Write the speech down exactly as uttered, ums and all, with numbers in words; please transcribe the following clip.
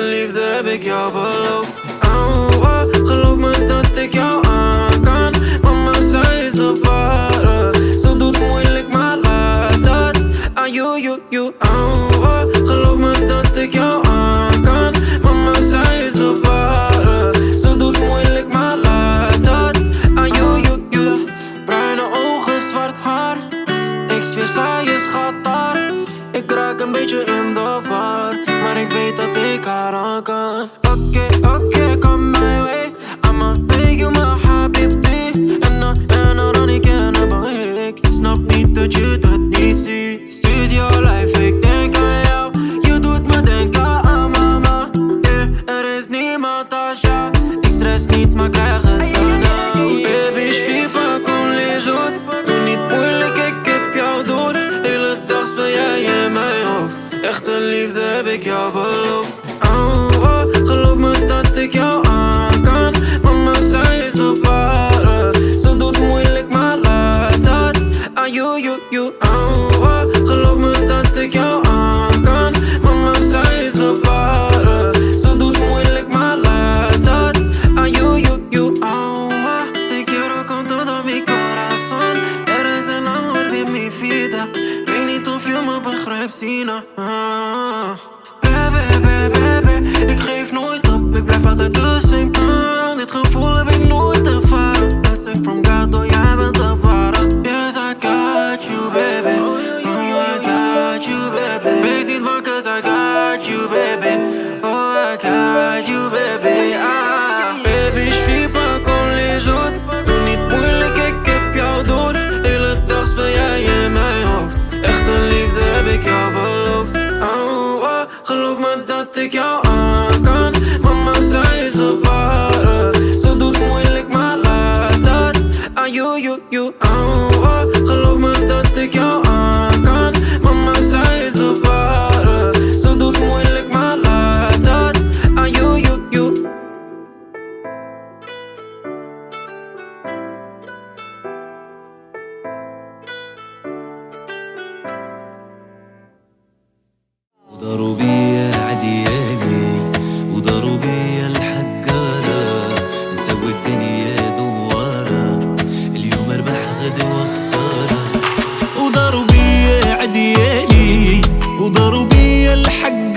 liefde heb ik jou beloofd. Ouwe, geloof me dat ik jou aan kan. Mama, zij is de ware. Ze doet moeilijk, maar laat dat aan you, you, you. Ouwe, geloof me dat ik jou aan kan. Mama, zij is de ware. Ze doet moeilijk, maar laat dat aan you, you, you. Bruine ogen, zwart haar. Ik zweer, zij is schat daar. Ik raak een beetje in de war, maar ik weet dat ik haar aan kan. Oké, okay, oké, okay, come my way. I'ma make you my habibti. En dan, en dan, dan ik en dan ik. Snap niet dat je dat niet ziet. Studio life, ik denk aan jou. Je doet me denken aan mama. Yeah, er is niemand als jou. Ik stress niet, maar krijg het dan nou. Baby, schwiepen, kom les uit. Doe niet moeilijk, ik heb jou door. Hele dag speel jij in mijn hoofd. Echte liefde heb ik jou beloofd. Ouwe, geloof me dat ik jou aan kan. Mama, zij is de ware. Ze doet moeilijk, maar laat dat aan you, you, you. Ouwe, geloof me dat ik jou aan kan. Mama, zij is de ware. Ze doet moeilijk, maar laat dat aan you, you, you. Ouwe, te quiero con todo mi corazón. Eres el amor de mi vida. Weet niet of je me begrijpt, Sina. Ah. Baby, baby, baby, ik geef nooit op, ik blijf altijd de same. Ah, dit gevoel heb ik nooit ervaren. Blessing from God, oh jij bent de ware. Yes, I got you, baby. Oh, I got you, baby. Wees niet bang, cause I got you, baby. Oh, I got you, baby. Ah. Baby, schwiepen, kom les uit. Doe niet moeilijk, ik heb jou door. Hele dag speel jij in mijn hoofd. Echte liefde heb ik jou beloofd. Ouwe, geloof me dat ik jou aan kan. Mama, zij is de ware. Ze doet moeilijk, maar laat dat aan you, you, you. Ouwe, geloof me dat ik jou aan kan. Mama, zij is de ware. Ze doet moeilijk, maar laat dat aan you, you, you. وداروا بيا العدياني وداروا بيا الحكارة. نسوي الدنيا دوارة، اليوم اربح غدا وخسارة. وداروا بيا عدياني وداروا بيا الحكارة.